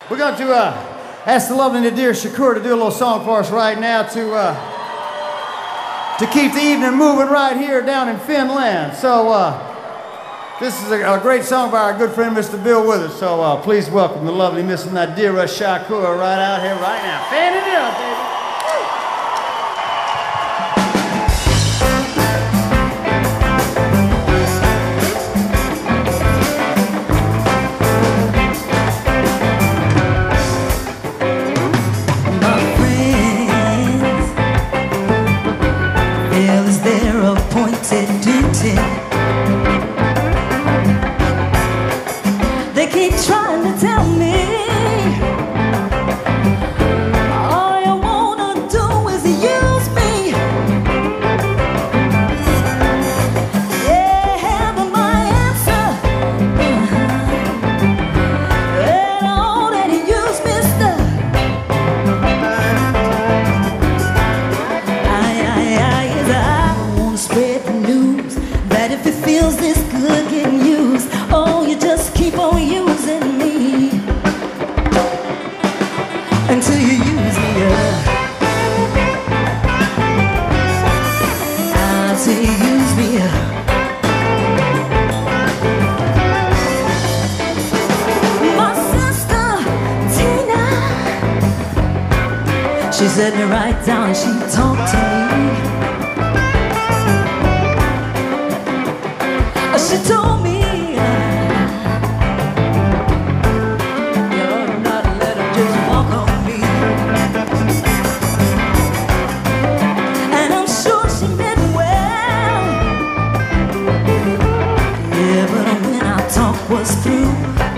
We're going to ask the lovely Nadir Shakur to do a little song for us right now to keep the evening moving right here down in Finland. So this is a great song by our good friend Mr. Bill Withers. So please welcome the lovely Miss Nadira Shakur right out here right now. Fan it up, baby. They keep trying to tell me all you wanna do is use me. Yeah, but my answer ain't all that you use, mister. I wanna spread the news that if it feels this good getting used, oh, you just keep on using me until you use me up. Until you use me up. My sister Tina, she set me right down and she talked to me. She told me you're not let her just walk on me. And I'm sure she meant well. Yeah, but when our talk was through,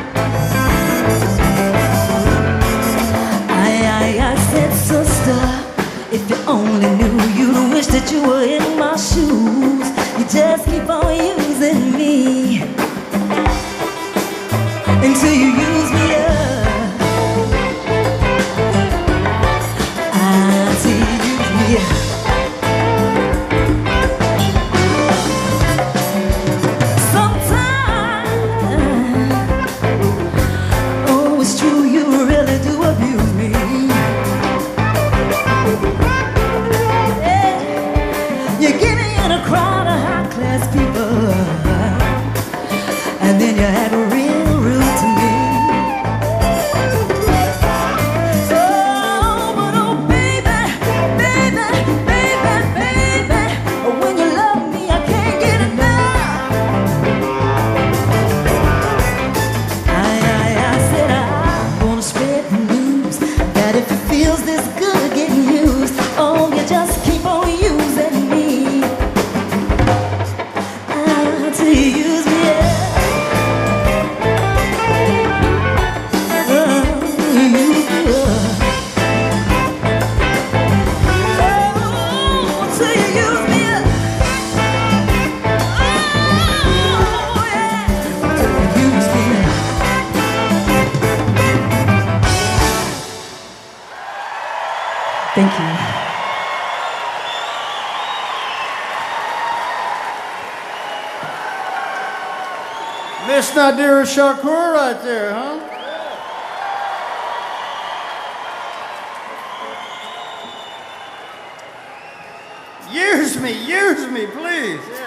I said, sister, if you only knew, you'd wish that you were in my shoes. You just keep on using me until you use me up. Until you use me up. Sometimes, oh, it's true, you really do abuse me. Yeah, you get me in a crowd of high-class people, and then you act real rude to me. Oh, but oh, baby, baby, baby, baby, when you love me, I can't get enough. I said I'm gonna spread the news that if it feels this good getting used, oh, you just keep on using me until you use me up. Thank you. Miss Nadira Shakur right there, huh? Use me, please.